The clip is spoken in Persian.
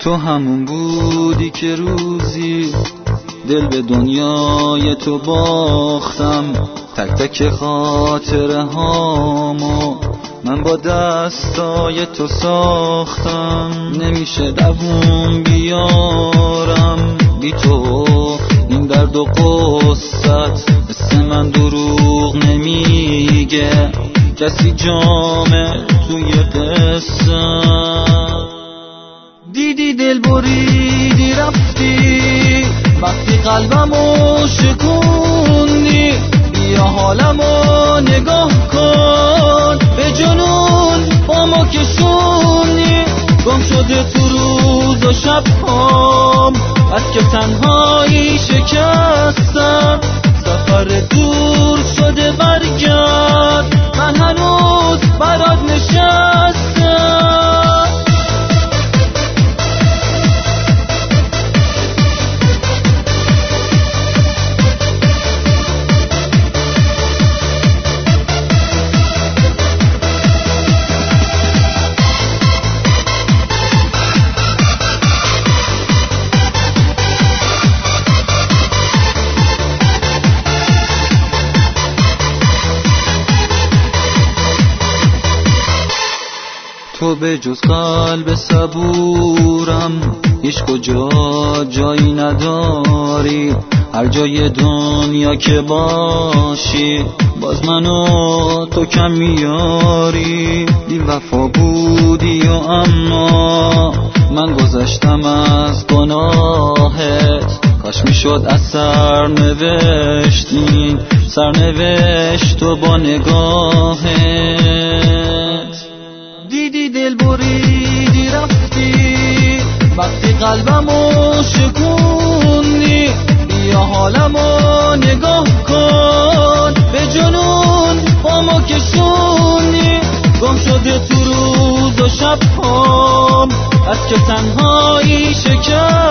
تو همون بودی که روزی دل به دنیای تو باختم، تک تک خاطره هامو من با دستای تو ساختم. نمیشه دووم بیارم بی تو این درد و قصت، مثل من دروغ نمیگه کسی جامه توی قصه. دیدی دل بریدی رفتی وقتی قلبمو شکوندی، بیا حالمو نگاه کن به جنون با ما کشوندی. گم شده تو روز و شبهام بس که تنهایی شکستم، سفر دور شده برگرد من هنوز برات نشستم. تو به جز قلب صبورم هیچ کجا جایی نداری، هر جای دنیا که باشی باز منو تو کم میاری. بی وفا بودی و اما من گذشتم از گناهت، کاش میشد از سرنوشت و با نگاهت. دیدی دل بریدی رفتی وقتی قلبمو شکوندی، بیا حالمو نگاه کن به جنون با ما کشوندی. گم شده تو روز و شبهام بس که تنهایی شکست